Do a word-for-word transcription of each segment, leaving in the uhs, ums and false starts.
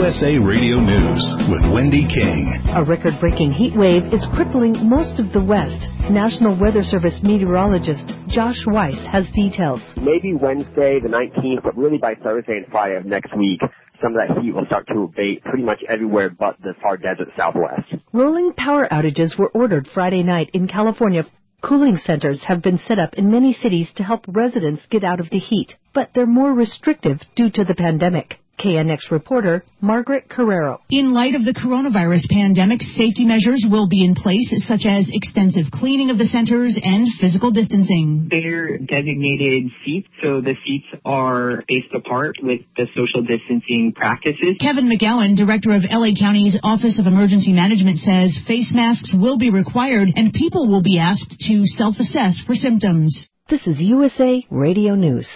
U S A Radio News with Wendy King. A record-breaking heat wave is crippling most of the West. National Weather Service meteorologist Josh Weiss has details. Maybe Wednesday the nineteenth, but really by Thursday and Friday of next week, some of that heat will start to abate pretty much everywhere but the far desert Southwest. Rolling power outages were ordered Friday night in California. Cooling centers have been set up in many cities to help residents get out of the heat, but they're more restrictive due to the pandemic. K N X reporter Margaret Carrero. In light of the coronavirus pandemic, safety measures will be in place, such as extensive cleaning of the centers and physical distancing. They're designated seats, so the seats are spaced apart with the social distancing practices. Kevin McGowan, director of L A County's Office of Emergency Management, says face masks will be required and people will be asked to self-assess for symptoms. This is U S A Radio News.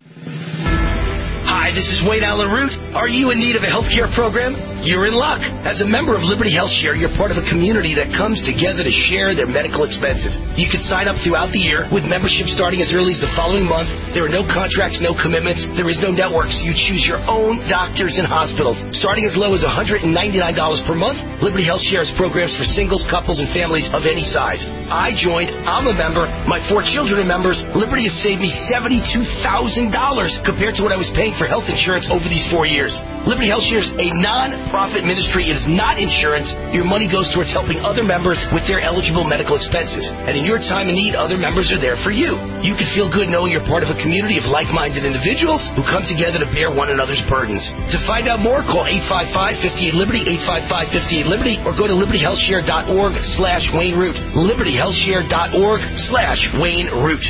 Hi, this is Wayne Allen Root. Are you in need of a healthcare program? You're in luck. As a member of Liberty Health Share, you're part of a community that comes together to share their medical expenses. You can sign up throughout the year with membership starting as early as the following month. There are no contracts, no commitments. There is no network, so you choose your own doctors and hospitals. Starting as low as one hundred ninety-nine dollars per month, Liberty Health Share has programs for singles, couples, and families of any size. I joined. I'm a member. My four children are members. Liberty has saved me seventy-two thousand dollars compared to what I was paying for health insurance over these four years. Liberty Health Share is a non-profit ministry. It is not insurance. Your money goes towards helping other members with their eligible medical expenses. And in your time of need, other members are there for you. You can feel good knowing you're part of a community of like-minded individuals who come together to bear one another's burdens. To find out more, call eight five five, five eight, Liberty, eight five five, five eight, Liberty, or go to liberty health share dot org slash Wayne Root. liberty health share dot org slash Wayne Root.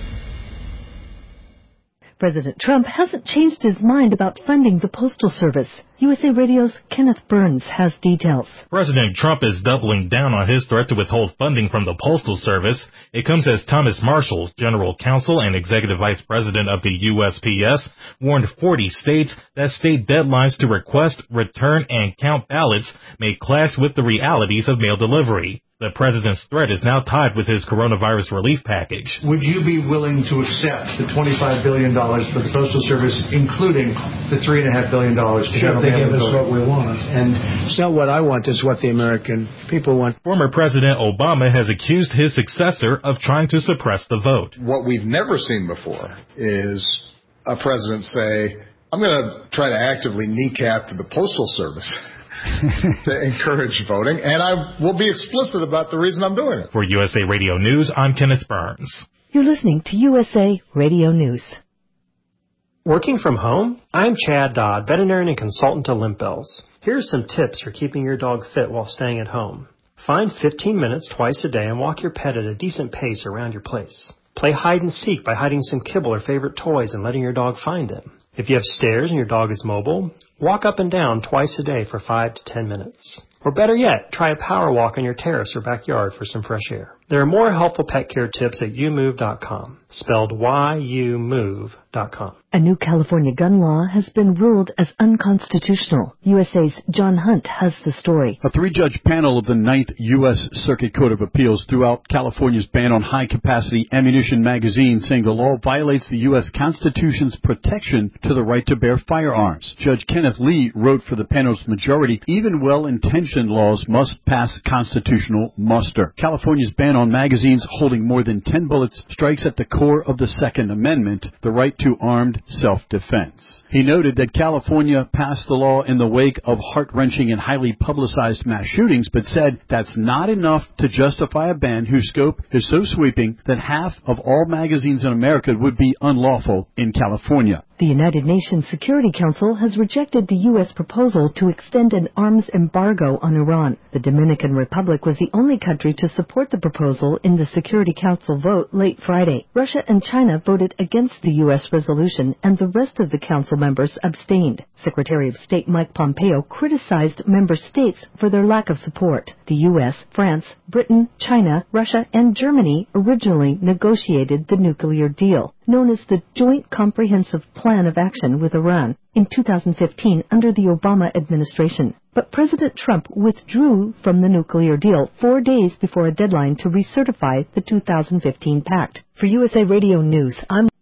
President Trump hasn't changed his mind about funding the Postal Service. U S A Radio's Kenneth Burns has details. President Trump is doubling down on his threat to withhold funding from the Postal Service. It comes as Thomas Marshall, General Counsel and Executive Vice President of the U S P S, warned forty states that state deadlines to request, return, and count ballots may clash with the realities of mail delivery. The president's threat is now tied with his coronavirus relief package. Would you be willing to accept the twenty-five billion dollars for the Postal Service, including the three point five billion dollars to sure, general they mail give us authority? what we want. And it's not what I want, it's what the American people want. Former President Obama has accused his successor of trying to suppress the vote. What we've never seen before is a president say, I'm going to try to actively kneecap the Postal Service to encourage voting, and I will be explicit about the reason I'm doing it. For U S A Radio News, I'm Kenneth Burns. You're listening to U S A Radio News. Working from home? I'm Chad Dodd, veterinarian and consultant to Limp Bells. Here's some tips for keeping your dog fit while staying at home. Find fifteen minutes twice a day and walk your pet at a decent pace around your place. Play hide and seek by hiding some kibble or favorite toys and letting your dog find them. If you have stairs and your dog is mobile, walk up and down twice a day for five to ten minutes. Or better yet, try a power walk on your terrace or backyard for some fresh air. There are more helpful pet care tips at you move dot com, spelled Y U move dot com. A new California gun law has been ruled as unconstitutional. U S A's John Hunt has the story. A three-judge panel of the Ninth U S Circuit Court of Appeals threw out California's ban on high-capacity ammunition magazines, saying the law violates the U S Constitution's protection to the right to bear firearms. Judge Kenneth Lee wrote for the panel's majority, even well-intentioned laws must pass constitutional muster. California's ban on magazines holding more than ten bullets strikes at the core of the Second Amendment, the right to armed self-defense. He noted that California passed the law in the wake of heart-wrenching and highly publicized mass shootings, but said that's not enough to justify a ban whose scope is so sweeping that half of all magazines in America would be unlawful in California. The United Nations Security Council has rejected the U S proposal to extend an arms embargo on Iran. The Dominican Republic was the only country to support the proposal in the Security Council vote late Friday. Russia and China voted against the U S resolution, and the rest of the Council members abstained. Secretary of State Mike Pompeo criticized member states for their lack of support. The U S, France, Britain, China, Russia, and Germany originally negotiated the nuclear deal, known as the Joint Comprehensive Plan of Action with Iran, in two thousand fifteen under the Obama administration. But President Trump withdrew from the nuclear deal four days before a deadline to recertify the two thousand fifteen pact. For U S A Radio News, I'm